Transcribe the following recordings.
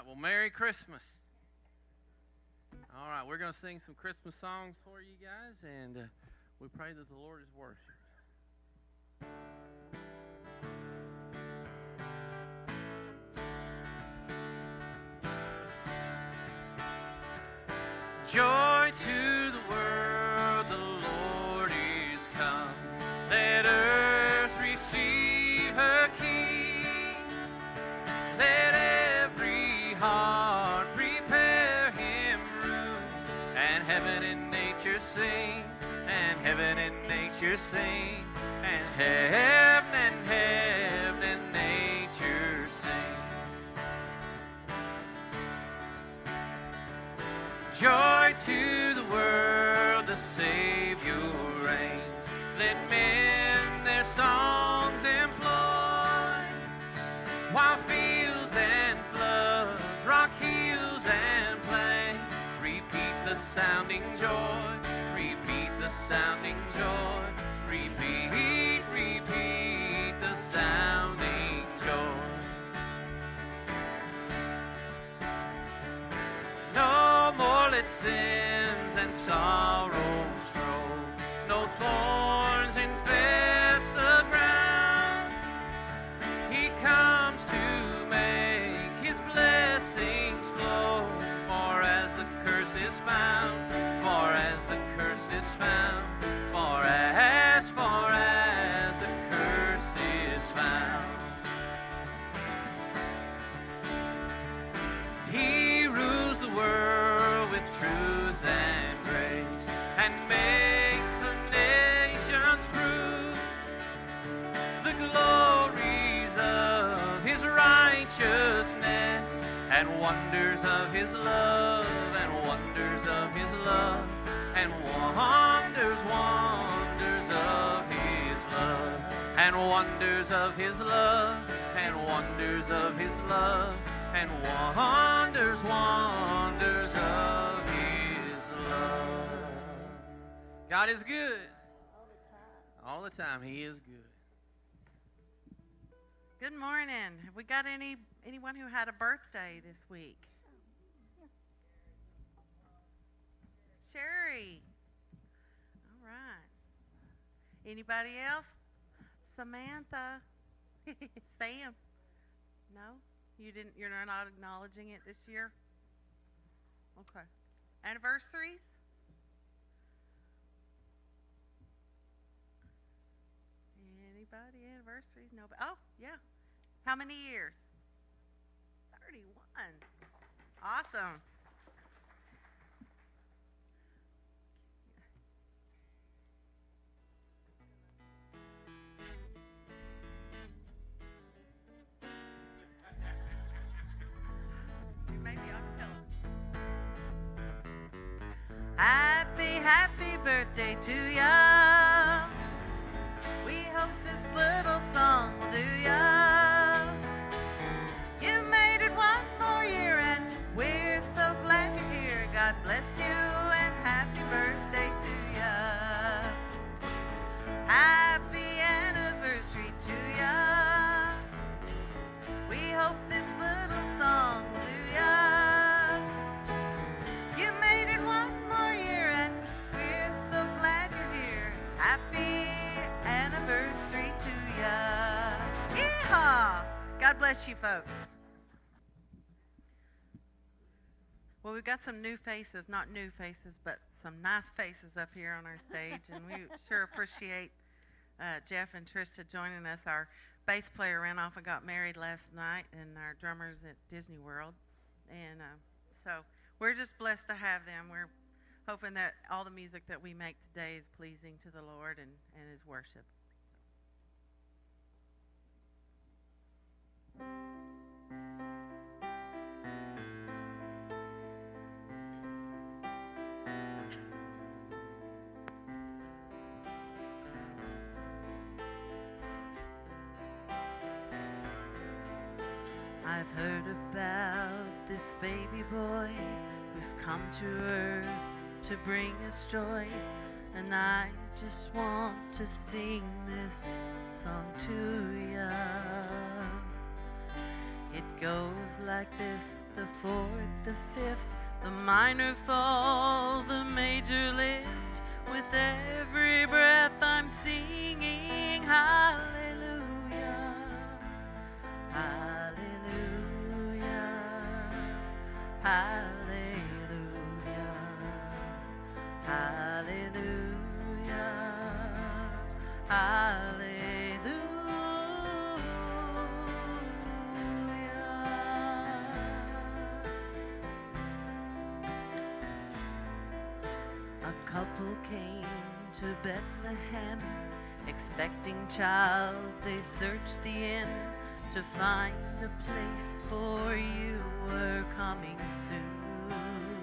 right, well, Merry Christmas. All right, we're going to sing some Christmas songs for you guys, and we pray that the Lord is worshiped. Joy to the world, the Lord is come. Let earth receive her King. Let every heart prepare him room. And heaven and nature sing, and heaven and nature sing, and heaven and nature sing. Joy to the world, the Savior reigns. Let men their songs employ, while fields and floods, rock hills and plains, repeat the sounding joy, repeat the sounding joy, repeat, repeat the sounding joy. No more let sins and sorrows grow, no thorns infest the ground. He comes to make his blessings flow, for as the curse is found, for as the curse is found, for as the curse is found. He rules the world with truth and grace, and makes the nations prove the glories of his righteousness, and wonders of his love, and wonders of his love, and wonders of his love, and wonders of his love, and wonders of his love, and wonders of his love. God is good. All the time. He is good. Good morning. Have we got anyone who had a birthday this week? Sherry. All right. Anybody else? Samantha. Sam. No? You're not acknowledging it this year? Okay. Anniversaries? Anybody? Anniversaries? Nobody? Oh, yeah. How many years? 31. Awesome. Maybe I can tell. Happy birthday to ya. We hope this little song will do ya. You made it one more year and we're so glad you're here. God bless you and happy birthday to ya. Happy anniversary to ya. We hope this little song will do ya. You made it one more year and we're so glad you're here. Happy anniversary to ya. Yeehaw! God bless you folks. Well, we've got some new faces, not new faces, but some nice faces up here on our stage, and we sure appreciate Jeff and Trista joining us. Our bass player ran off and got married last night, and our drummers at Disney World, and so we're just blessed to have them. We're hoping that all the music that we make today is pleasing to the Lord and his worship. I've heard about this baby boy who's come to earth to bring us joy, and I just want to sing this song to ya. It goes like this: the fourth, the fifth, the minor fall, the major lift. With every breath I'm singing hallelujah, hallelujah, hallelujah, hallelujah, hallelujah. A couple came to Bethlehem, expecting child. They searched the inn to find a place, for you were coming soon.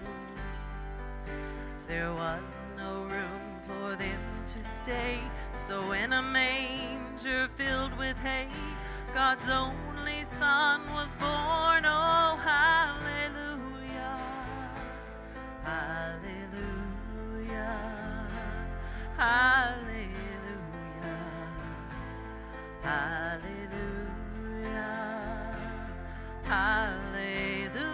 There was no room for them to stay, so in a manger filled with hay, God's only Son was born. Oh, hallelujah, hallelujah, hallelujah, hallelujah, hallelujah.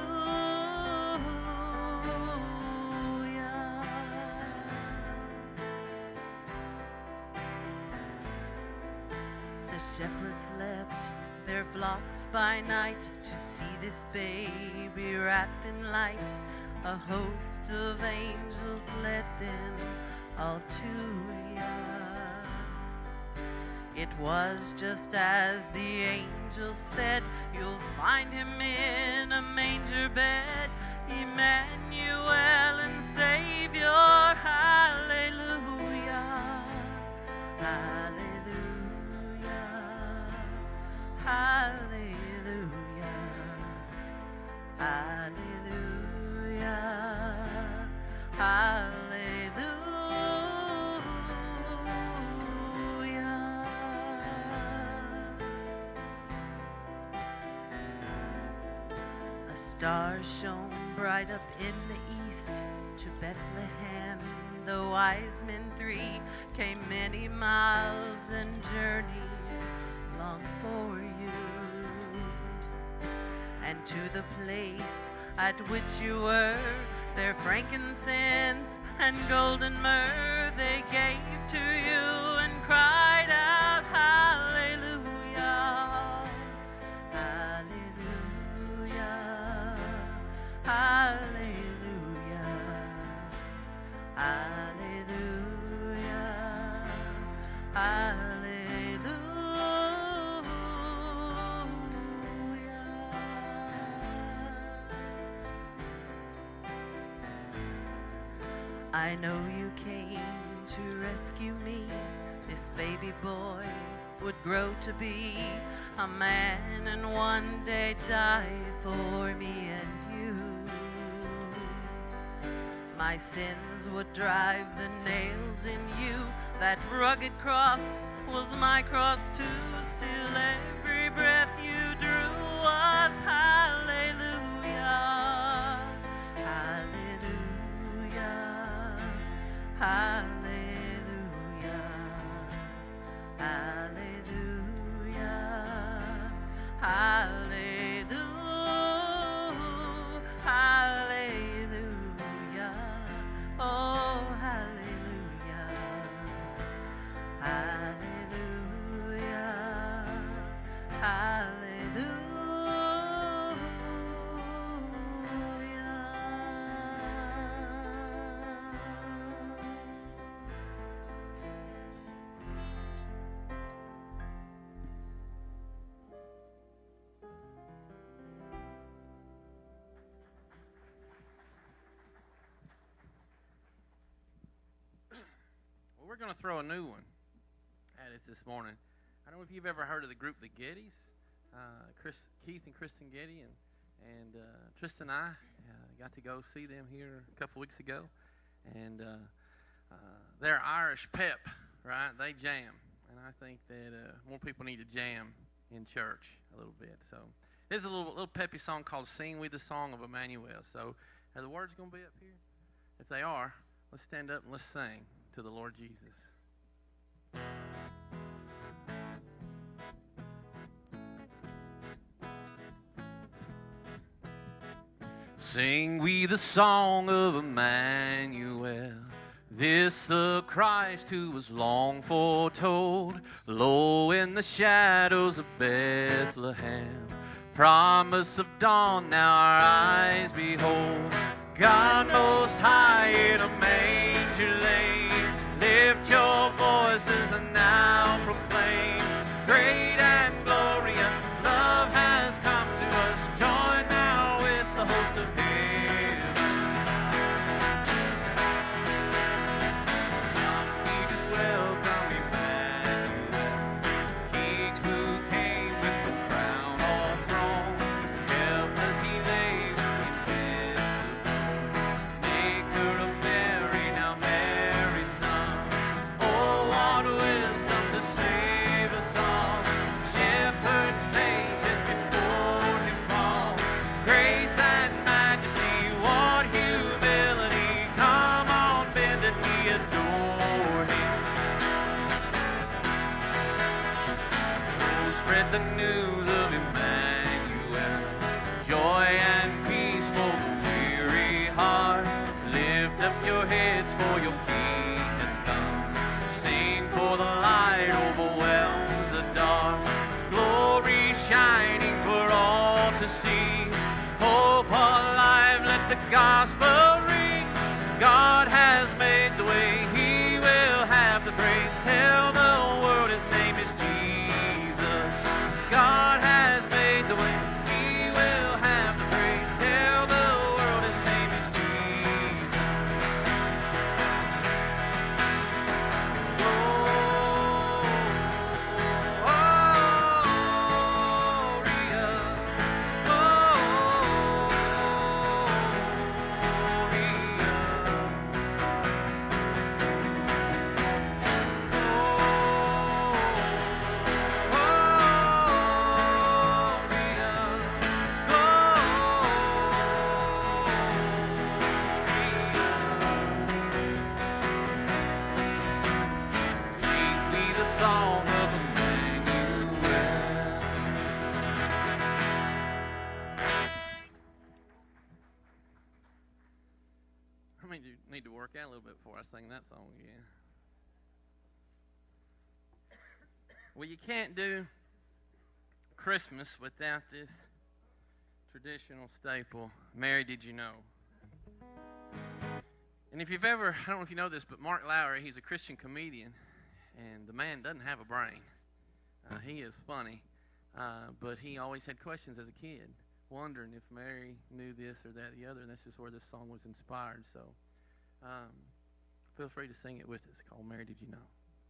The shepherds left their flocks by night to see this baby wrapped in light. A host of angels led them all to you. It was just as the angel said, you'll find him in a manger bed, Emmanuel and Savior. Hallelujah, hallelujah, hallelujah, hallelujah, hallelujah. A star shone bright up in the east to Bethlehem. The wise men three came many miles and journeyed long for you. And to the place at which you were, their frankincense and golden myrrh they gave to you and cried out, hallelujah, hallelujah, hallelujah, hallelujah, hallelujah. I know you came to rescue me. This baby boy would grow to be a man and one day die for me and you. My sins would drive the nails in you. That rugged cross was my cross too. Still every breath you drew was hallelujah, hallelujah, hallelujah, hallelujah, hallelujah, hallelujah, oh hallelujah, hallelujah, hallelujah. Well, we're going to throw a new one at it this morning. I don't know if you've ever heard of the group The Gettys. Keith and Kristen Getty and Tristan and I got to go see them here a couple weeks ago. And they're Irish pep, right? They jam. And I think that more people need to jam in church a little bit. So there's a little peppy song called Sing We the Song of Emmanuel. So are the words going to be up here? If they are, let's stand up and let's sing to the Lord Jesus. Sing we the song of Emmanuel, this the Christ who was long foretold. Lo, in the shadows of Bethlehem, promise of dawn now our eyes behold. God most high in a manger laid, lift your voices and now proclaim, great and glorious love has come to us. Join now with the host of heaven. We just welcome Emmanuel, King who came with the crown all throne, help as he lays in beds of Maker of Mary, now Mary's son. Oh, what wisdom to save us all. Shepherds, sages before him fall. Grace and majesty, what humility. Come on, bend and we adore him. Oh, spread the news of Emmanuel, joy and peace for the weary heart. Lift up your heads, for your King has come. Sing, for the light overwhelms the dark. Glory shining for all to see. Hope alive, let the gospel ring. God has made the way, he will have the praise. Tell the world his name is Jesus. God has made the way, he will have the praise. Tell the world his name is Jesus. Sing we the song of Emmanuel. I mean, you need to work out a little bit before I sing that song again. Well, you can't do Christmas without this traditional staple, Mary, Did You Know? And if you've ever, I don't know if you know this, but Mark Lowry, he's a Christian comedian, and the man doesn't have a brain. He is funny, but he always had questions as a kid, wondering if Mary knew this or that or the other, and this is where this song was inspired. So feel free to sing it with us. It's called Mary, Did You Know?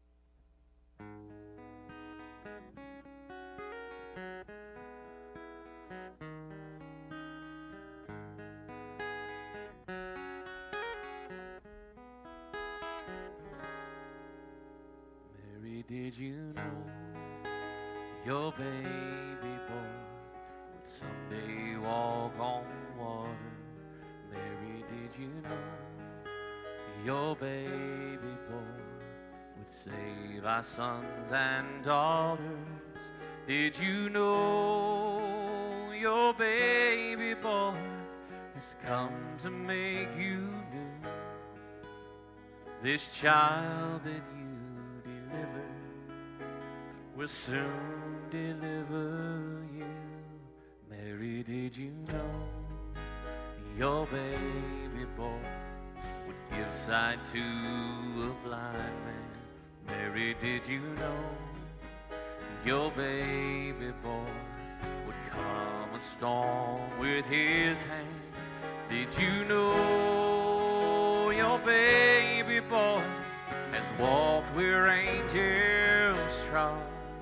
Mary, did you know your baby boy would someday walk on water? Mary, did you know your baby boy would save our sons and daughters? Did you know your baby boy has come to make you new? This child that you delivered will soon deliver you. Mary, did you know your baby boy would give sight to a blind man? Mary, did you know your baby boy would calm a storm with his hand? Did you know your baby boy has walked where angels trod?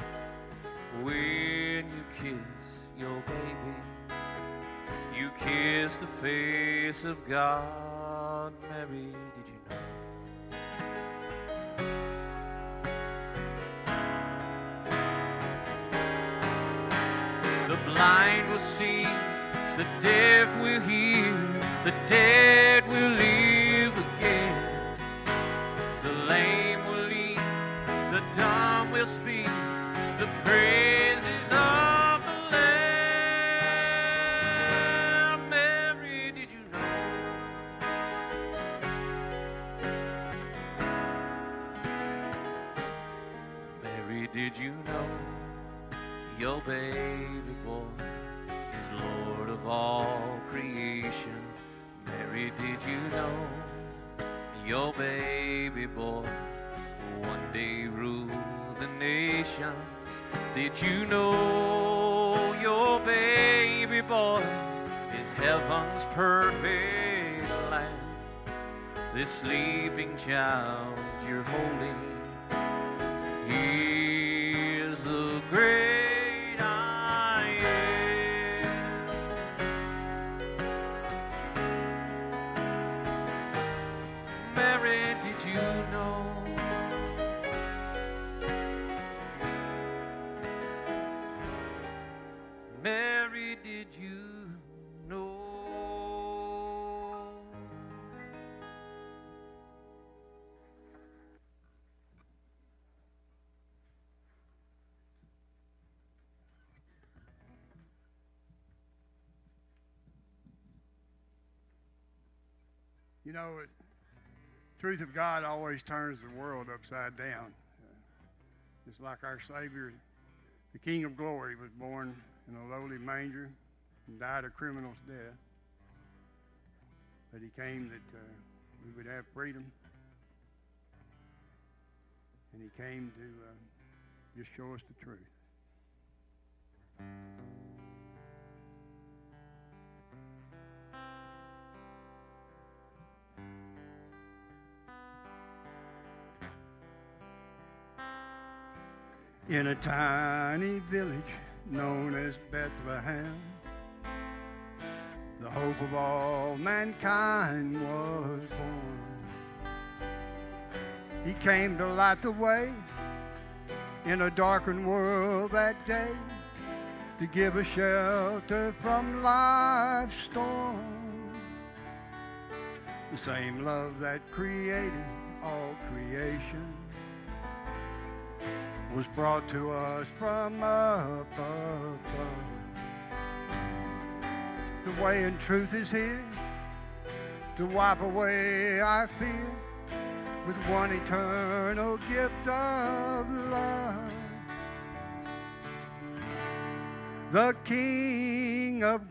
When you kiss your baby, you kiss the face of God. Mary, did you know? The blind will see, the deaf will hear, the dead will live again. The lame will leap, the dumb will speak, the praises of the Lamb. Mary, did Mary, did you know your baby boy is Lord of all creation? Mary, did you know your baby boy will one day rule the nations? Did you know your baby boy is heaven's perfect lamb? This sleeping child you're holding, he is the great I am. Mary, did you know? Mary, did you know? You know, the truth of God always turns the world upside down. Just like our Savior, the King of Glory, was born in a lowly manger and died a criminal's death. But he came that we would have freedom. And he came to just show us the truth. In a tiny village known as Bethlehem, the hope of all mankind was born. He came to light the way in a darkened world that day, to give us shelter from life's storm. The same love that created all creation was brought to us from up above. The way and truth is here to wipe away our fear with one eternal gift of love. The King of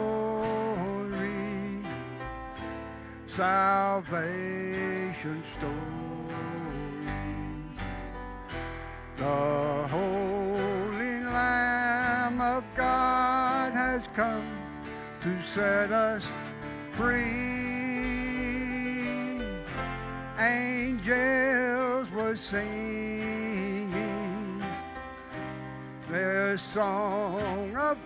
Glory, salvation story. The Holy Lamb of God has come to set us free. Angels were singing their song of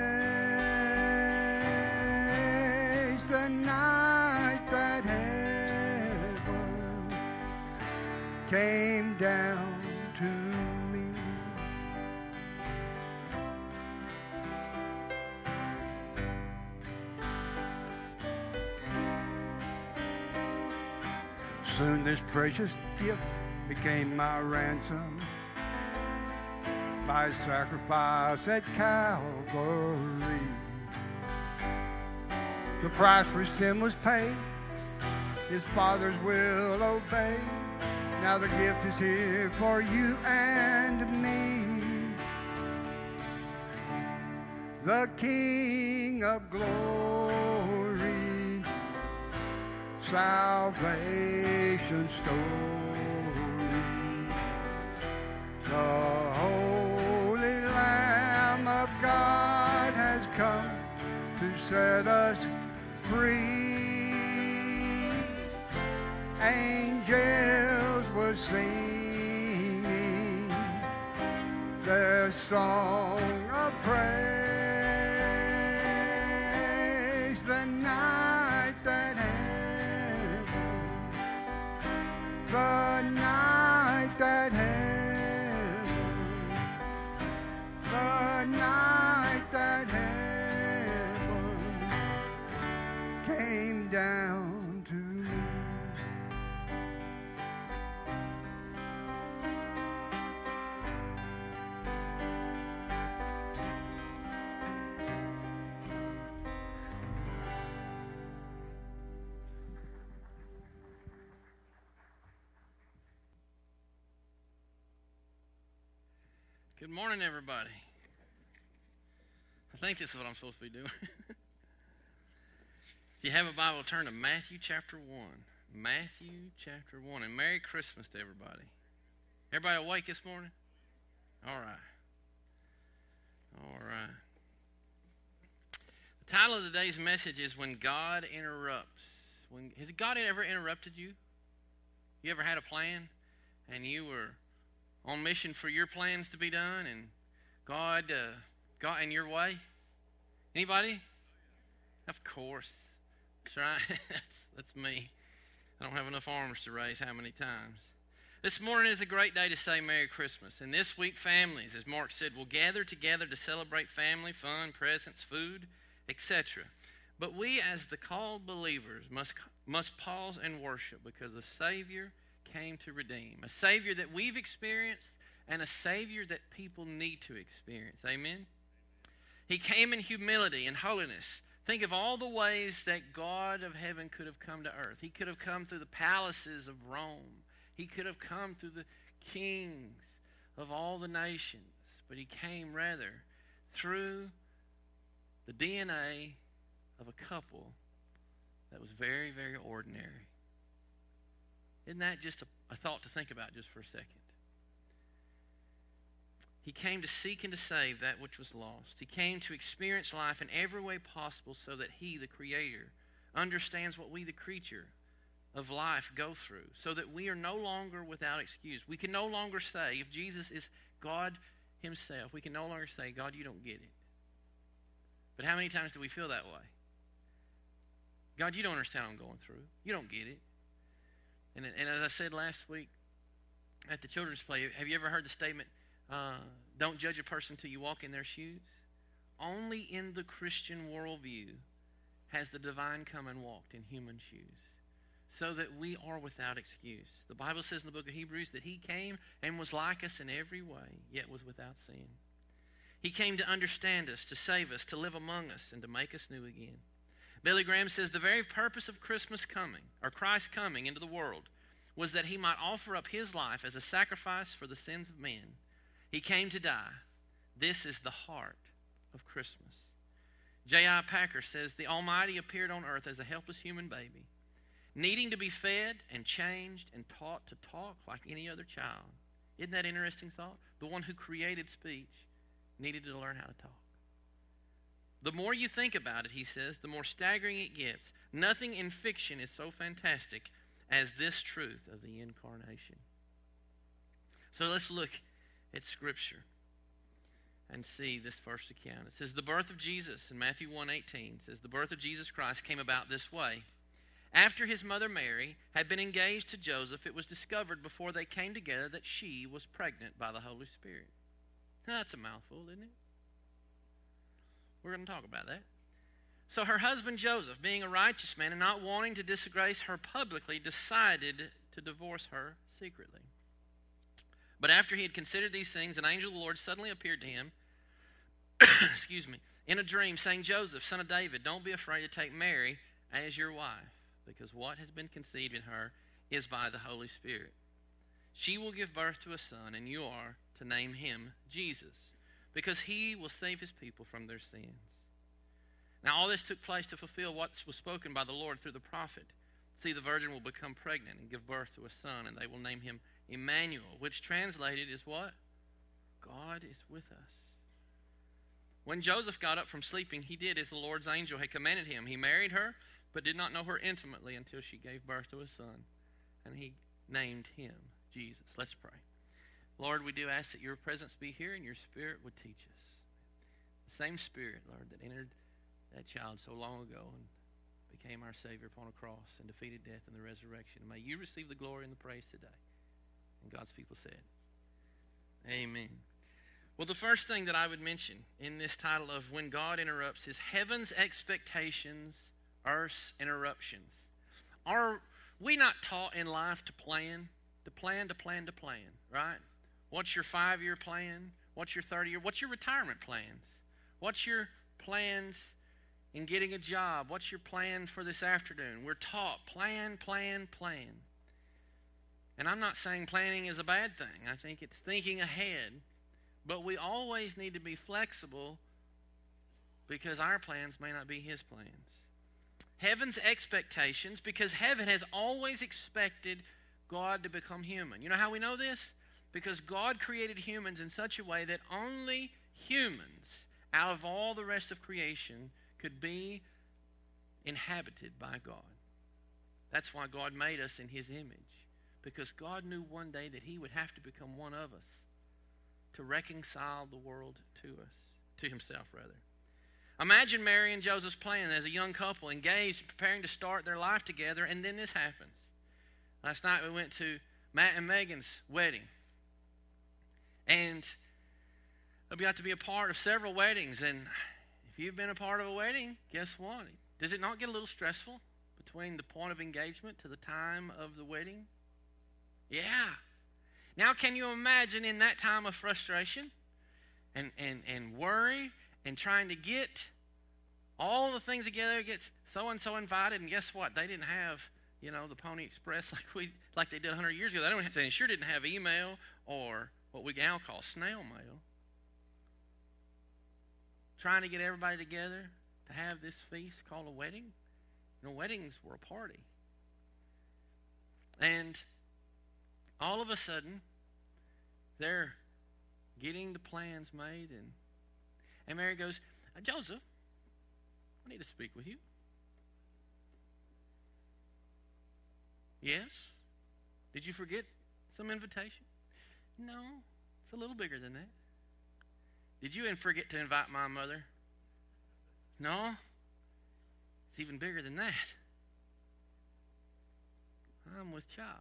praise the night that heaven came down to me. Soon this precious gift became my ransom by sacrifice at Calvary. The price for sin was paid, His Father's will obey. Now the gift is here for you and me. The King of Glory, salvation story. The Holy Lamb of God has come to set us free. Angels were singing their song of praise the night that heaven, the night that heaven, the night that heaven came down to me. Good morning, everybody. I think this is what I'm supposed to be doing. If you have a Bible, turn to Matthew chapter 1. Matthew chapter 1. And Merry Christmas to everybody. Everybody awake this morning? All right. All right. The title of today's message is When God Interrupts. Has God ever interrupted you? You ever had a plan and you were on mission for your plans to be done and God got in your way? Anybody? Of course. That's right. That's me. I don't have enough arms to raise how many times. This morning is a great day to say Merry Christmas. And this week, families, as Mark said, will gather together to celebrate family, fun, presents, food, etc. But we, as the called believers, must pause and worship because a Savior came to redeem. A Savior that we've experienced and a Savior that people need to experience. Amen? He came in humility and holiness. Think of all the ways that God of heaven could have come to earth. He could have come through the palaces of Rome. He could have come through the kings of all the nations. But he came rather through the DNA of a couple that was very, very ordinary. Isn't that just a thought to think about just for a second? He came to seek and to save that which was lost. He came to experience life in every way possible so that he, the Creator, understands what we, the creature of life, go through, so that we are no longer without excuse. We can no longer say, if Jesus is God himself, we can no longer say, God, you don't get it. But how many times do we feel that way? God, you don't understand what I'm going through. You don't get it. And as I said last week at the children's play, have you ever heard the statement, don't judge a person till you walk in their shoes? Only in the Christian worldview has the divine come and walked in human shoes, so that we are without excuse. The Bible says in the book of Hebrews that he came and was like us in every way, yet was without sin. He came to understand us, to save us, to live among us, and to make us new again. Billy Graham says the very purpose of Christmas coming, or Christ coming into the world, was that he might offer up his life as a sacrifice for the sins of men. He came to die. This is the heart of Christmas. J.I. Packer says the Almighty appeared on earth as a helpless human baby, needing to be fed and changed and taught to talk like any other child. Isn't that an interesting thought? The one who created speech needed to learn how to talk. The more you think about it, he says, the more staggering it gets. Nothing in fiction is so fantastic as this truth of the incarnation. So let's look at Scripture and see this first account. It says the birth of Jesus in Matthew 1:18 says the birth of Jesus Christ came about this way. After his mother Mary had been engaged to Joseph, it was discovered before they came together that she was pregnant by the Holy Spirit. Now, that's a mouthful, isn't it? We're going to talk about that. So her husband Joseph, being a righteous man and not wanting to disgrace her publicly, decided to divorce her secretly. But after he had considered these things, an angel of the Lord suddenly appeared to him, in a dream, saying, Joseph, son of David, don't be afraid to take Mary as your wife, because what has been conceived in her is by the Holy Spirit. She will give birth to a son, and you are to name him Jesus, because he will save his people from their sins. Now all this took place to fulfill what was spoken by the Lord through the prophet. See, the virgin will become pregnant and give birth to a son, and they will name him Emmanuel, which translated is what? God is with us. When Joseph got up from sleeping, he did as the Lord's angel had commanded him. He married her, but did not know her intimately until she gave birth to a son, and he named him Jesus. Let's pray. Lord, we do ask that your presence be here and your Spirit would teach us. The same Spirit, Lord, that entered that child so long ago and became our Savior upon a cross and defeated death in the resurrection. May you receive the glory and the praise today. And God's people said, amen. Well, the first thing that I would mention in this title of When God Interrupts is heaven's expectations, earth's interruptions. Are we not taught in life to plan, right? What's your 5-year plan? What's your 30-year? What's your retirement plans? What's your plans in getting a job? What's your plan for this afternoon? We're taught plan. And I'm not saying planning is a bad thing. I think it's thinking ahead. But we always need to be flexible because our plans may not be his plans. Heaven's expectations, because heaven has always expected God to become human. You know how we know this? Because God created humans in such a way that only humans, out of all the rest of creation, could be inhabited by God. That's why God made us in his image. Because God knew one day that he would have to become one of us to reconcile the world to us, to himself rather. Imagine Mary and Joseph's plan as a young couple, engaged, preparing to start their life together, and then this happens. Last night we went to Matt and Megan's wedding. And I got to be a part of several weddings. And if you've been a part of a wedding, guess what? Does it not get a little stressful between the point of engagement to the time of the wedding? Yeah. Now can you imagine in that time of frustration and worry and trying to get all the things together, get so-and-so invited, and guess what? They didn't have, the Pony Express like they did 100 years ago. They sure didn't have email or what we now call snail mail. Trying to get everybody together to have this feast called a wedding. Weddings were a party. And all of a sudden, they're getting the plans made, and Mary goes, Joseph, I need to speak with you. Yes? Did you forget some invitation? No, it's a little bigger than that. Did you forget to invite my mother? No, it's even bigger than that. I'm with child.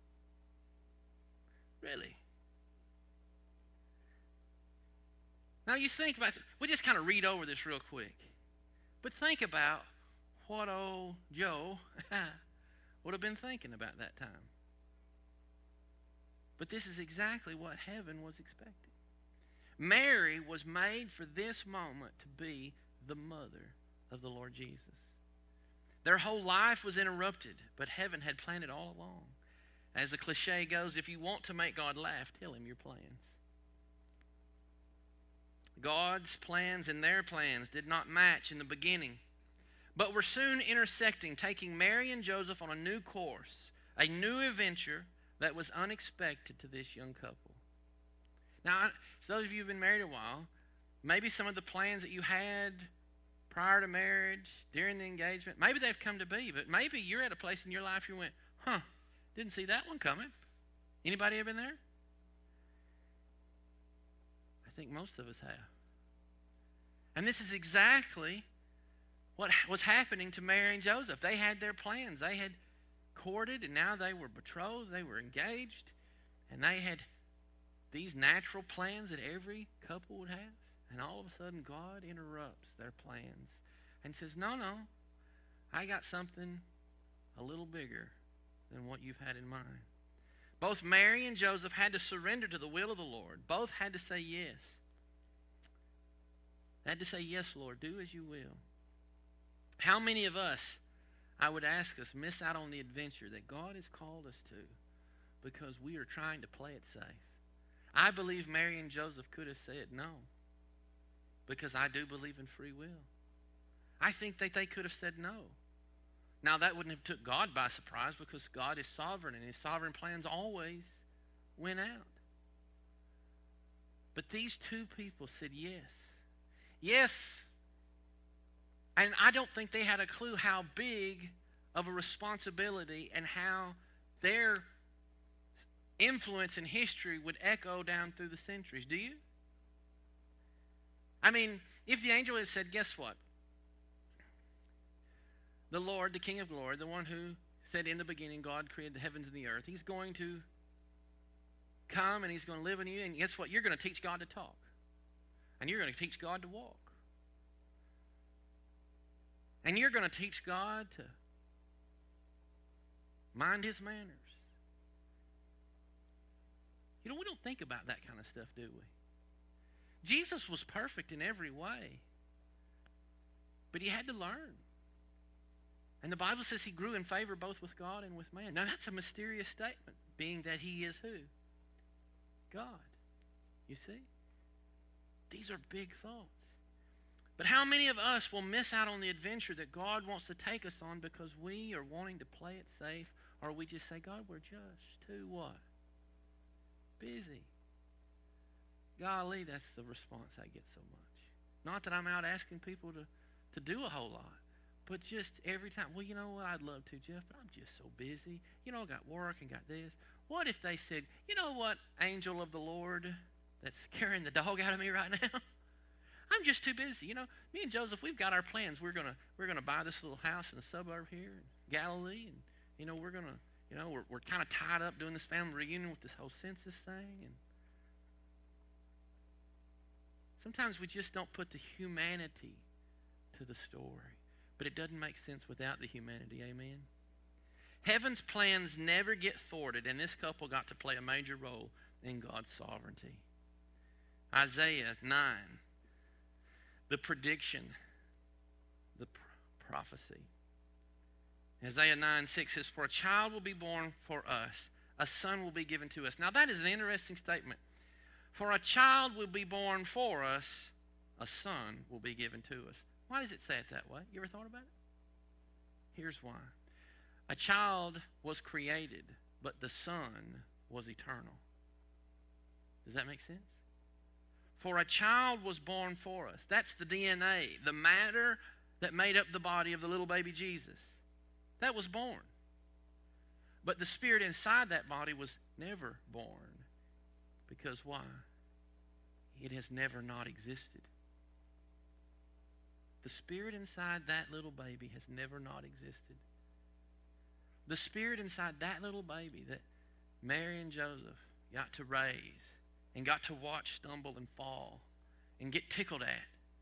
Really? Now you think about it. We just kind of read over this real quick. But think about what old Joe would have been thinking about that time. But this is exactly what heaven was expecting. Mary was made for this moment to be the mother of the Lord Jesus. Their whole life was interrupted, but heaven had planned it all along. As the cliche goes, if you want to make God laugh, tell him your plans. God's plans and their plans did not match in the beginning, but were soon intersecting, taking Mary and Joseph on a new course, a new adventure that was unexpected to this young couple. Now, so those of you who have been married a while, maybe some of the plans that you had prior to marriage, during the engagement, maybe they've come to be, but maybe you're at a place in your life you went, didn't see that one coming. Anybody ever been there? I think most of us have. And this is exactly what was happening to Mary and Joseph. They had their plans. They had courted, and now they were betrothed. They were engaged, and they had these natural plans that every couple would have. And all of a sudden, God interrupts their plans and says, no, I got something a little bigger than what you've had in mind. Both Mary and Joseph had to surrender to the will of the Lord. Both had to say yes. They had to say, yes, Lord, do as you will. How many of us, I would ask us, miss out on the adventure that God has called us to because we are trying to play it safe? I believe Mary and Joseph could have said no, because I do believe in free will. I think that they could have said no. Now, that wouldn't have took God by surprise, because God is sovereign, and his sovereign plans always win out. But these two people said yes. Yes. And I don't think they had a clue how big of a responsibility and how their influence in history would echo down through the centuries. Do you? I mean, if the angel had said, guess what? The Lord, the King of glory, the one who said in the beginning God created the heavens and the earth, he's going to come and he's going to live in you, and guess what? You're going to teach God to talk. And you're going to teach God to walk. And you're going to teach God to mind his manners. You know, we don't think about that kind of stuff, do we? Jesus was perfect in every way. But he had to learn. And the Bible says he grew in favor both with God and with man. Now, that's a mysterious statement, being that he is who? God. You see? These are big thoughts. But how many of us will miss out on the adventure that God wants to take us on because we are wanting to play it safe, or we just say, God, we're just too what? Busy. Golly, that's the response I get so much. Not that I'm out asking people to do a whole lot, but just every time, well, you know what, I'd love to, Jeff, but I'm just so busy. You know, I got work and got this. What if they said, you know what, angel of the Lord that's scaring the dog out of me right now? I'm just too busy. You know, me and Joseph, we've got our plans. We're gonna buy this little house in the suburb here in Galilee, and you know, we're kind of tied up doing this family reunion with this whole census thing, and sometimes we just don't put the humanity to the story. But it doesn't make sense without the humanity, amen? Heaven's plans never get thwarted, and this couple got to play a major role in God's sovereignty. Isaiah 9, the prediction, the prophecy. Isaiah 9:6 says, for a child will be born for us, a son will be given to us. Now that is an interesting statement. For a child will be born for us, a son will be given to us. Why does it say it that way? You ever thought about it? Here's why. A child was created, but the son was eternal. Does that make sense? For a child was born for us. That's the DNA, the matter that made up the body of the little baby Jesus. That was born. But the spirit inside that body was never born. Because why? It has never not existed. The spirit inside that little baby has never not existed. The spirit inside that little baby that Mary and Joseph got to raise and got to watch stumble and fall and get tickled at.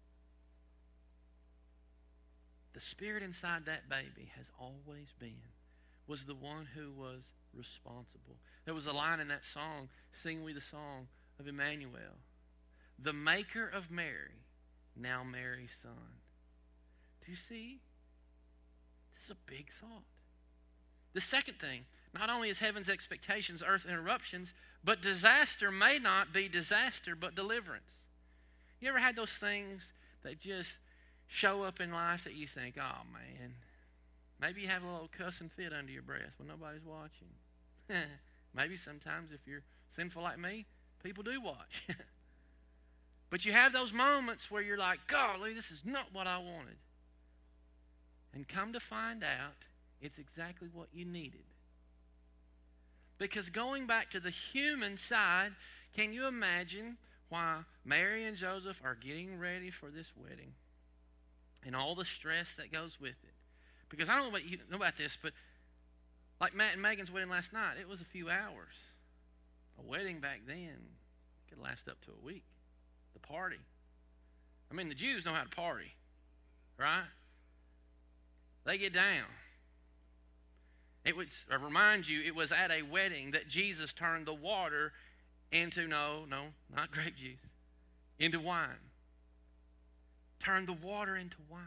The spirit inside that baby has always been, was the one who was responsible. There was a line in that song, Sing We the Song of Emmanuel. The maker of Mary, now Mary's son. Do you see? This is a big thought. The second thing, not only is heaven's expectations earth interruptions, but disaster may not be disaster, but deliverance. You ever had those things that just show up in life that you think, oh man, maybe you have a little cussing fit under your breath when nobody's watching. Maybe sometimes if you're sinful like me, people do watch. But you have those moments where you're like, golly, this is not what I wanted. And come to find out, it's exactly what you needed. Because going back to the human side, can you imagine why Mary and Joseph are getting ready for this wedding and all the stress that goes with it? Because I don't know what you know about this, but like Matt and Megan's wedding last night, it was a few hours. A wedding back then could last up to a week. The party. I mean, the Jews know how to party, right? They get down. It was, I remind you, it was at a wedding that Jesus turned the water into, no, not grape juice, into wine. Turned the water into wine.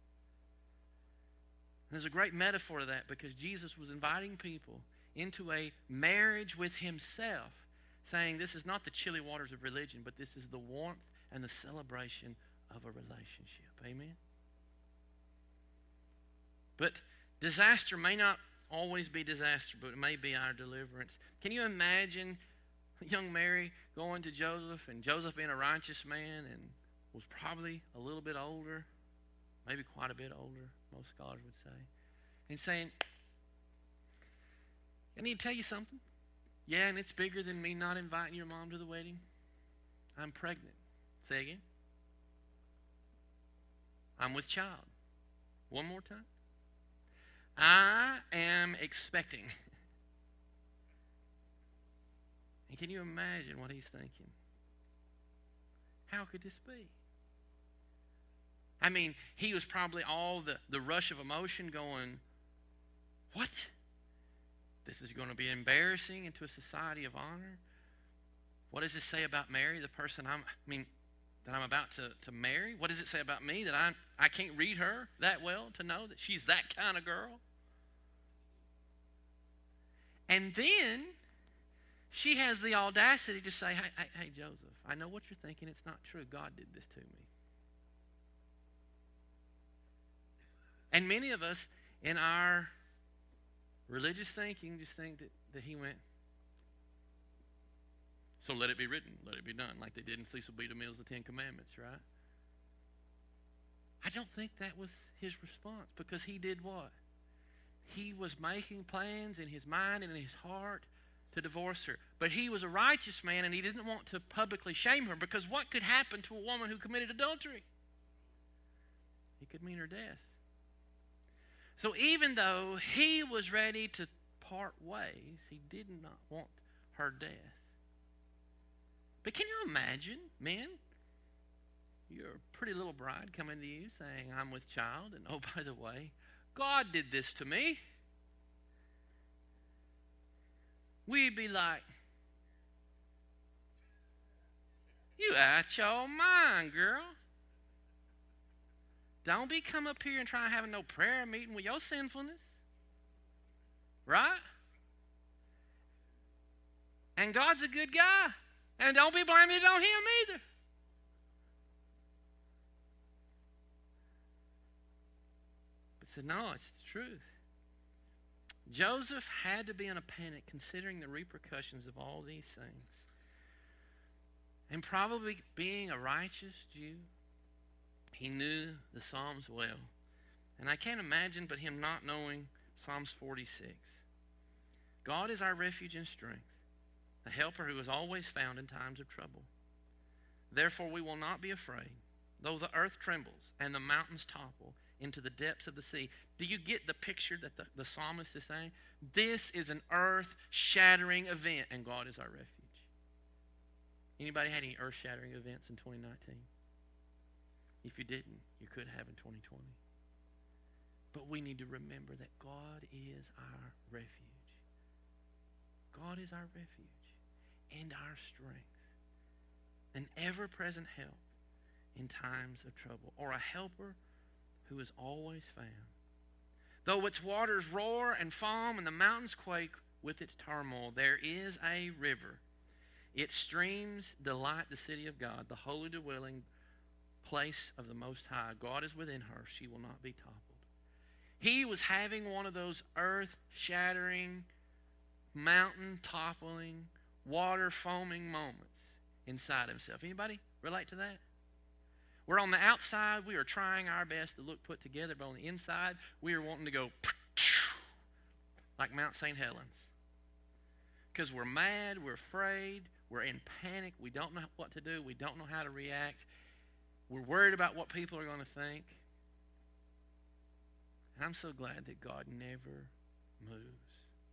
There's a great metaphor to that because Jesus was inviting people into a marriage with himself, saying this is not the chilly waters of religion, but this is the warmth and the celebration of a relationship. Amen? But disaster may not always be disaster, but it may be our deliverance. Can you imagine young Mary going to Joseph, and Joseph being a righteous man and was probably a little bit older, maybe quite a bit older, most scholars would say, and saying, I need to tell you something. Yeah, and it's bigger than me not inviting your mom to the wedding. I'm pregnant. Say again. I'm with child. One more time. I am expecting. And can you imagine what he's thinking? How could this be? I mean, he was probably all the rush of emotion going, what? This is going to be embarrassing into a society of honor? What does this say about Mary, the person that I'm about to marry? What does it say about me that I can't read her that well to know that she's that kind of girl? And then she has the audacity to say, hey, Joseph, I know what you're thinking. It's not true. God did this to me. And many of us in our religious thinking just think that he went, so let it be written, let it be done, like they did in Cecil B. DeMille's The Ten Commandments, right? I don't think that was his response, because he did what? He was making plans in his mind and in his heart to divorce her. But he was a righteous man, and he didn't want to publicly shame her, because what could happen to a woman who committed adultery? It could mean her death. So even though he was ready to part ways, he did not want her death. But can you imagine, men, your pretty little bride coming to you saying, I'm with child, and oh, by the way, God did this to me. We'd be like, you out your mind, girl. Don't be come up here and try to have no prayer meeting with your sinfulness. Right? And God's a good guy. And don't be blaming it on him either. But said, no, it's the truth. Joseph had to be in a panic considering the repercussions of all these things. And probably being a righteous Jew, he knew the Psalms well. And I can't imagine but him not knowing Psalms 46. God is our refuge and strength, a helper who is always found in times of trouble. Therefore we will not be afraid, though the earth trembles and the mountains topple into the depths of the sea. Do you get the picture that the psalmist is saying? This is an earth-shattering event, and God is our refuge. Anybody had any earth-shattering events in 2019? If you didn't, you could have in 2020. But we need to remember that God is our refuge. God is our refuge and our strength, an ever-present help in times of trouble, or a helper who is always found. Though its waters roar and foam and the mountains quake with its turmoil, there is a river. Its streams delight the city of God, the holy dwelling place of the Most High. God is within her. She will not be toppled. He was having one of those earth-shattering, mountain-toppling, water-foaming moments inside himself. Anybody relate to that? We're on the outside. We are trying our best to look put together, but on the inside, we are wanting to go like Mount St. Helens. Because we're mad, we're afraid, we're in panic, we don't know what to do, we don't know how to react. We're worried about what people are going to think. And I'm so glad that God never moves.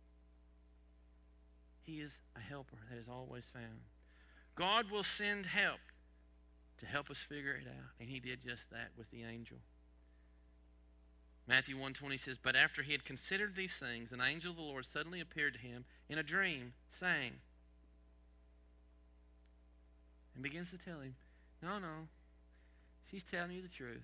He is a helper that is always found. God will send help to help us figure it out. And he did just that with the angel. Matthew 1:20 says, but after he had considered these things, an angel of the Lord suddenly appeared to him in a dream, saying, and begins to tell him, no, she's telling you the truth.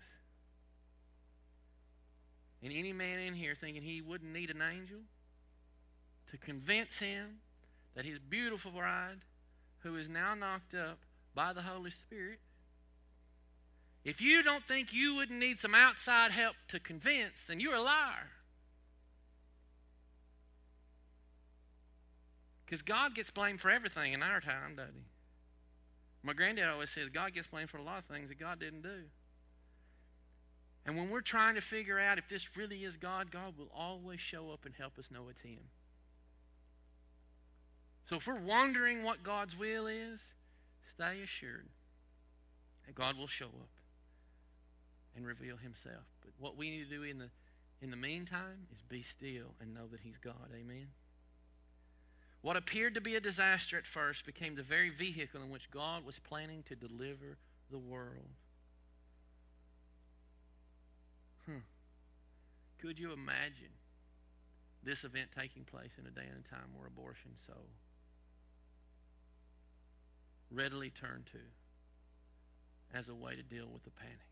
And any man in here thinking he wouldn't need an angel to convince him that his beautiful bride, who is now knocked up by the Holy Spirit, if you don't think you wouldn't need some outside help to convince, then you're a liar. Because God gets blamed for everything in our time, doesn't he? My granddad always says God gets blamed for a lot of things that God didn't do. And when we're trying to figure out if this really is God, God will always show up and help us know it's him. So if we're wondering what God's will is, stay assured that God will show up and reveal himself. But what we need to do in the meantime is be still and know that he's God. Amen? What appeared to be a disaster at first became the very vehicle in which God was planning to deliver the world. Could you imagine this event taking place in a day and a time where abortion so readily turned to as a way to deal with the panic?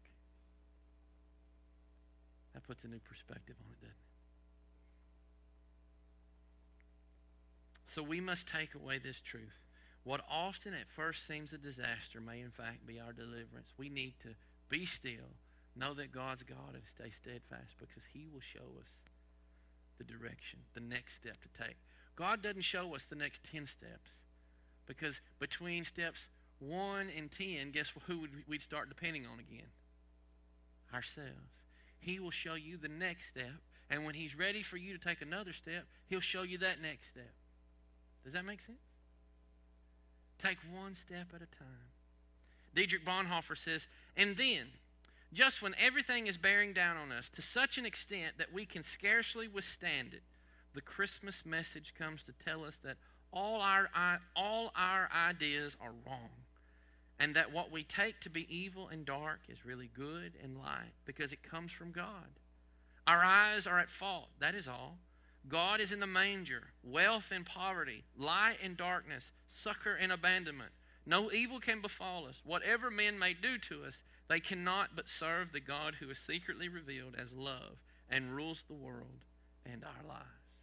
That puts a new perspective on it, doesn't it? So we must take away this truth. What often at first seems a disaster may in fact be our deliverance. We need to be still, know that God's God, and stay steadfast, because he will show us the direction, the next step to take. God doesn't show us the next 10 steps, because between steps 1 and 10, guess who we'd start depending on again? Ourselves. He will show you the next step, and when he's ready for you to take another step, he'll show you that next step. Does that make sense? Take one step at a time. Dietrich Bonhoeffer says, and then, just when everything is bearing down on us to such an extent that we can scarcely withstand it, the Christmas message comes to tell us that all our ideas are wrong, and that what we take to be evil and dark is really good and light, because it comes from God. Our eyes are at fault, that is all. God is in the manger, wealth and poverty, light and darkness, succor and abandonment. No evil can befall us. Whatever men may do to us, they cannot but serve the God who is secretly revealed as love and rules the world and our lives.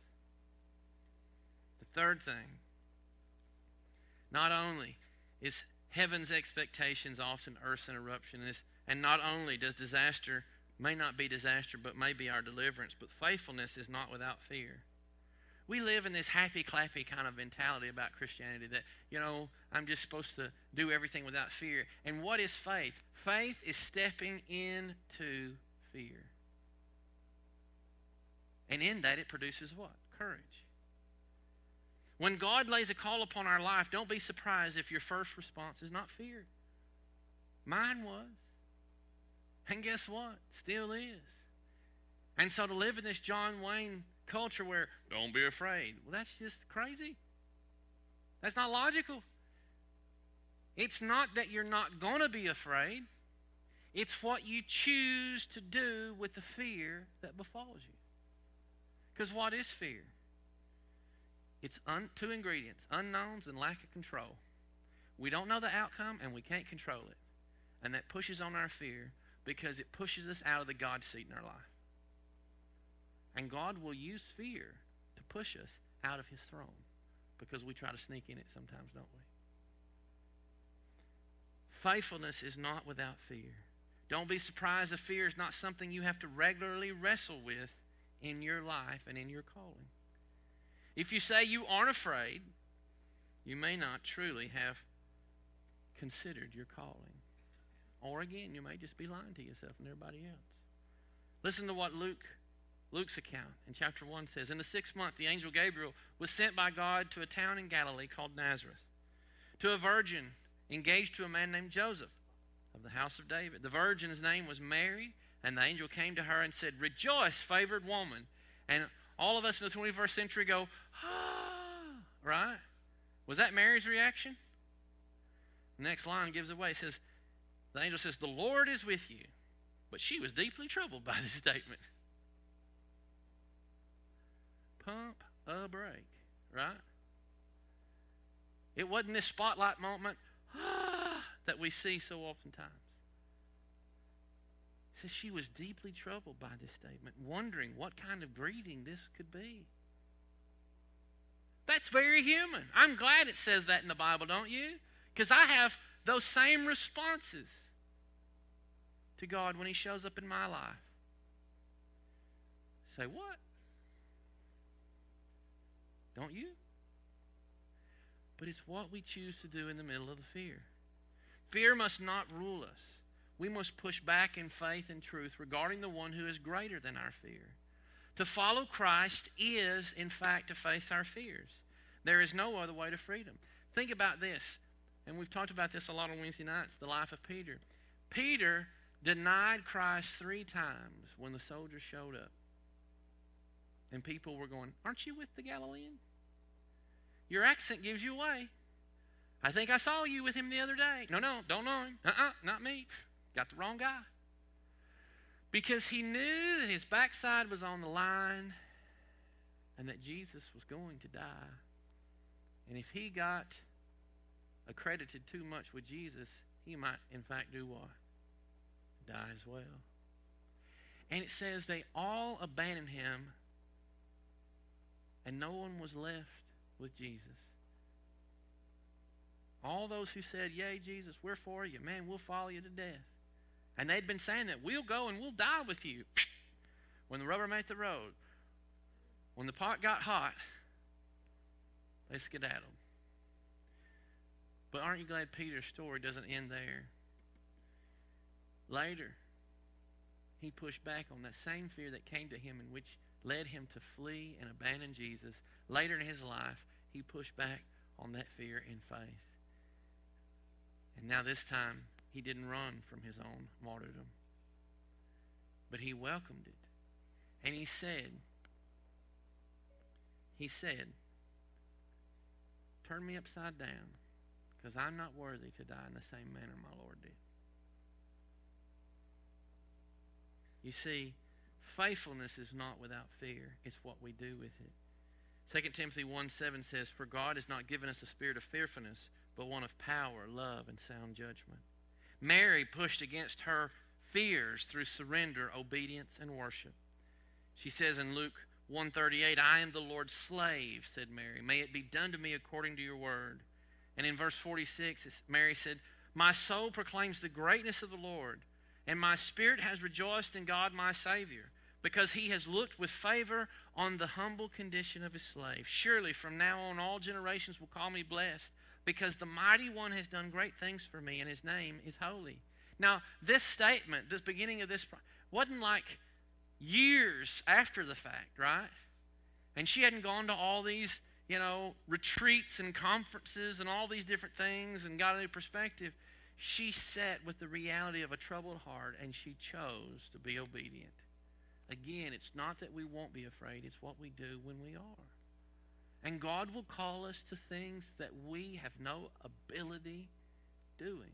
The third thing, not only is heaven's expectations often earth's interruption, and not only does disaster may not be disaster, but may be our deliverance, but faithfulness is not without fear. We live in this happy-clappy kind of mentality about Christianity that, I'm just supposed to do everything without fear. And what is faith? Faith is stepping into fear. And in that, it produces what? Courage. When God lays a call upon our life, don't be surprised if your first response is not fear. Mine was. And guess what? Still is. And so to live in this John Wayne culture where, don't be afraid, well, that's just crazy. That's not logical. It's not that you're not going to be afraid. It's what you choose to do with the fear that befalls you. Because what is fear? It's two ingredients, unknowns and lack of control. We don't know the outcome and we can't control it. And that pushes on our fear because it pushes us out of the God seat in our life. And God will use fear to push us out of his throne because we try to sneak in it sometimes, don't we? Faithfulness is not without fear. Don't be surprised if fear is not something you have to regularly wrestle with in your life and in your calling. If you say you aren't afraid, you may not truly have considered your calling. Or again, you may just be lying to yourself and everybody else. Listen to what Luke's account in chapter 1 says. In the 6th month, the angel Gabriel was sent by God to a town in Galilee called Nazareth, to a virgin engaged to a man named Joseph of the house of David. The virgin's name was Mary, and the angel came to her and said, "Rejoice, favored woman." And all of us in the 21st century go, "Ah," right? Was that Mary's reaction? The next line gives away. It says, the angel says, "The Lord is with you." But she was deeply troubled by this statement. Pump a brake, right? It wasn't this spotlight moment that we see so oftentimes. It says she was deeply troubled by this statement, wondering what kind of greeting this could be. That's very human. I'm glad it says that in the Bible, don't you? Because I have those same responses to God when he shows up in my life. Say, what? Don't you? But it's what we choose to do in the middle of the fear. Fear must not rule us. We must push back in faith and truth regarding the one who is greater than our fear. To follow Christ is, in fact, to face our fears. There is no other way to freedom. Think about this, and we've talked about this a lot on Wednesday nights, the life of Peter. Peter denied Christ 3 times when the soldiers showed up. And people were going, "Aren't you with the Galilean? Your accent gives you away. I think I saw you with him the other day." No, don't know him. Not me. Got the wrong guy. Because he knew that his backside was on the line and that Jesus was going to die. And if he got accredited too much with Jesus, he might, in fact, do what? Die as well. And it says they all abandoned him and no one was left with Jesus. All those who said, yea, Jesus, we're for you. Man, we'll follow you to death. And they'd been saying that, we'll go and we'll die with you. When the rubber met the road, when the pot got hot, they skedaddled. But aren't you glad Peter's story doesn't end there? Later, he pushed back on that same fear that came to him and which led him to flee and abandon Jesus. Later in his life, he pushed back on that fear in faith. And now this time, he didn't run from his own martyrdom, but he welcomed it. And he said, turn me upside down, because I'm not worthy to die in the same manner my Lord did. You see, faithfulness is not without fear. It's what we do with it. 2 Timothy 1:7 says, for God has not given us a spirit of fearfulness, but one of power, love, and sound judgment. Mary pushed against her fears through surrender, obedience, and worship. She says in Luke 1:38, I am the Lord's slave, said Mary. May it be done to me according to your word. And in verse 46, Mary said, my soul proclaims the greatness of the Lord, and my spirit has rejoiced in God my Savior, because he has looked with favor on the humble condition of his slave. Surely from now on all generations will call me blessed, because the mighty one has done great things for me, and his name is holy. Now, this statement, this beginning of this, wasn't like years after the fact, right? And she hadn't gone to all these, retreats and conferences and all these different things and got a new perspective. She sat with the reality of a troubled heart, and she chose to be obedient. Again, it's not that we won't be afraid, it's what we do when we are. And God will call us to things that we have no ability doing.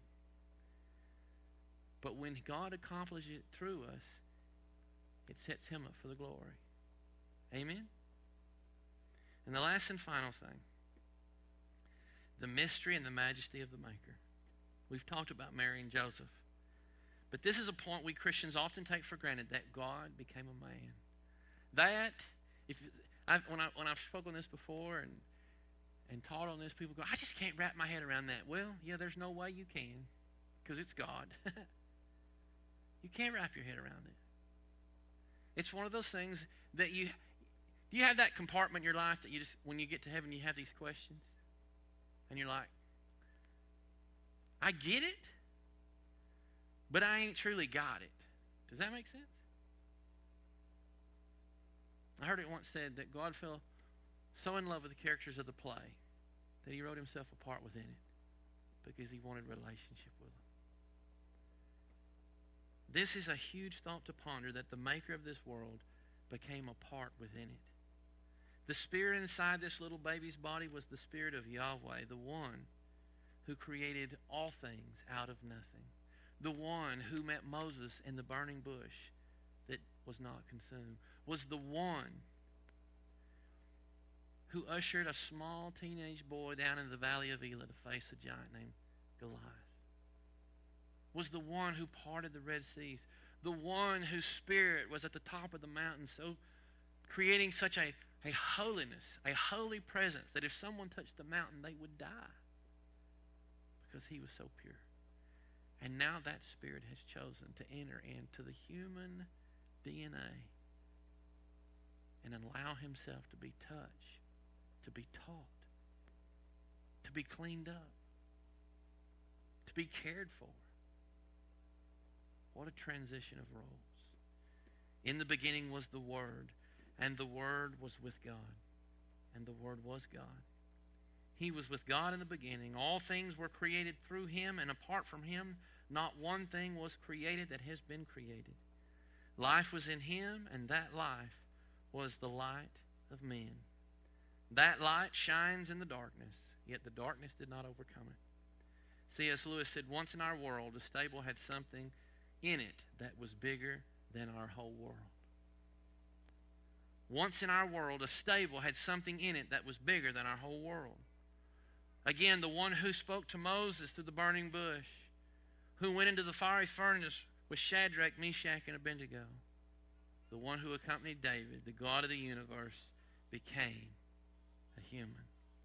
But when God accomplishes it through us, it sets him up for the glory. Amen? And the last and final thing, the mystery and the majesty of the Maker. We've talked about Mary and Joseph. But this is a point we Christians often take for granted, that God became a man. That, when I've spoken this before and taught on this, people go, I just can't wrap my head around that. Well, yeah, there's no way you can, because it's God. You can't wrap your head around it. It's one of those things that you have that compartment in your life that you just, when you get to heaven, you have these questions. And you're like, I get it, but I ain't truly got it. Does that make sense? I heard it once said that God fell so in love with the characters of the play that he wrote himself a part within it because he wanted relationship with them. This is a huge thought to ponder, that the maker of this world became a part within it. The spirit inside this little baby's body was the spirit of Yahweh, the one who created all things out of nothing. The one who met Moses in the burning bush that was not consumed. Was the one who ushered a small teenage boy down in the valley of Elah to face a giant named Goliath. Was the one who parted the Red Seas. The one whose spirit was at the top of the mountain, so creating such a holiness, a holy presence, that if someone touched the mountain, they would die because he was so pure. And now that spirit has chosen to enter into the human DNA and allow himself to be touched, to be taught, to be cleaned up, to be cared for. What a transition of roles. In the beginning was the Word, and the Word was with God, and the Word was God. He was with God in the beginning. All things were created through him, and apart from him, not one thing was created that has been created. Life was in him, and that life was the light of men. That light shines in the darkness, yet the darkness did not overcome it. C.S. Lewis said, once in our world, a stable had something in it that was bigger than our whole world. Once in our world, a stable had something in it that was bigger than our whole world. Again, the one who spoke to Moses through the burning bush, who went into the fiery furnace with Shadrach, Meshach, and Abednego, the one who accompanied David, the God of the universe, became a human.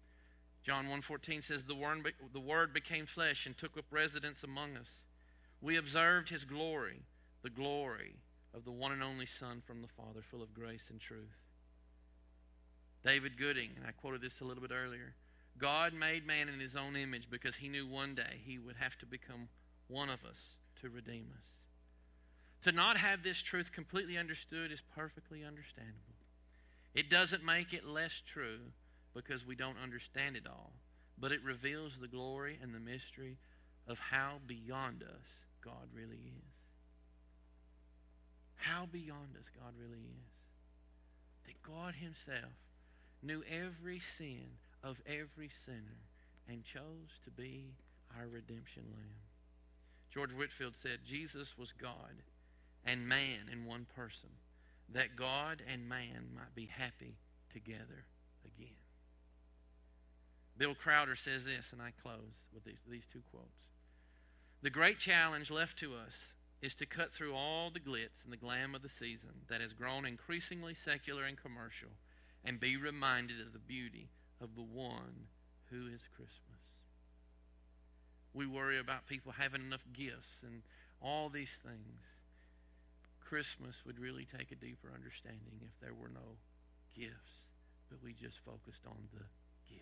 John 1:14 says, the Word became flesh and took up residence among us. We observed his glory, the glory of the one and only Son from the Father, full of grace and truth. David Gooding, and I quoted this a little bit earlier, God made man in his own image because he knew one day he would have to become one of us to redeem us. To not have this truth completely understood is perfectly understandable. It doesn't make it less true because we don't understand it all, but it reveals the glory and the mystery of how beyond us God really is. How beyond us God really is. That God himself knew every sin of every sinner and chose to be our redemption lamb. George Whitefield said, Jesus was God and man in one person, that God and man might be happy together again. Bill Crowder says this, and I close with these two quotes. The great challenge left to us is to cut through all the glitz and the glam of the season that has grown increasingly secular and commercial and be reminded of the beauty of the one who is Christmas. We worry about people having enough gifts and all these things. Christmas would really take a deeper understanding if there were no gifts, but we just focused on the gift.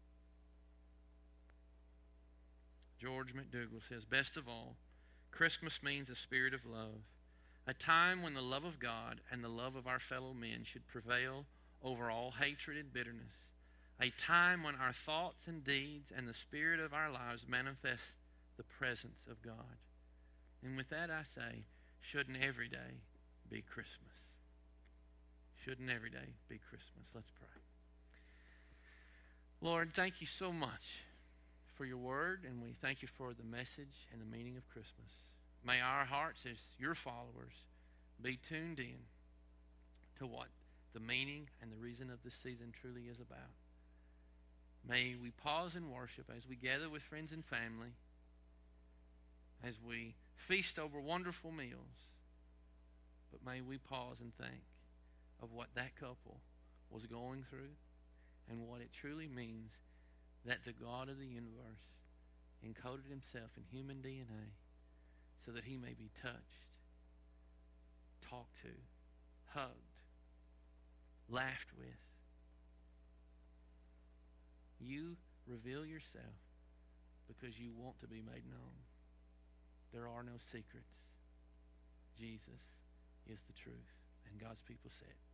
George McDougall says, best of all, Christmas means a spirit of love, a time when the love of God and the love of our fellow men should prevail over all hatred and bitterness, a time when our thoughts and deeds and the spirit of our lives manifest the presence of God. And with that I say, shouldn't every day be Christmas? Shouldn't every day be Christmas? Let's pray. Lord, thank you so much for your word, and we thank you for the message and the meaning of Christmas. May our hearts as your followers be tuned in to what the meaning and the reason of this season truly is about. May we pause in worship as we gather with friends and family, as we feast over wonderful meals, but may we pause and think of what that couple was going through and what it truly means that the God of the universe encoded himself in human DNA so that he may be touched, talked to, hugged, laughed with. You reveal yourself because you want to be made known. There are no secrets. Jesus is the truth. And God's people said,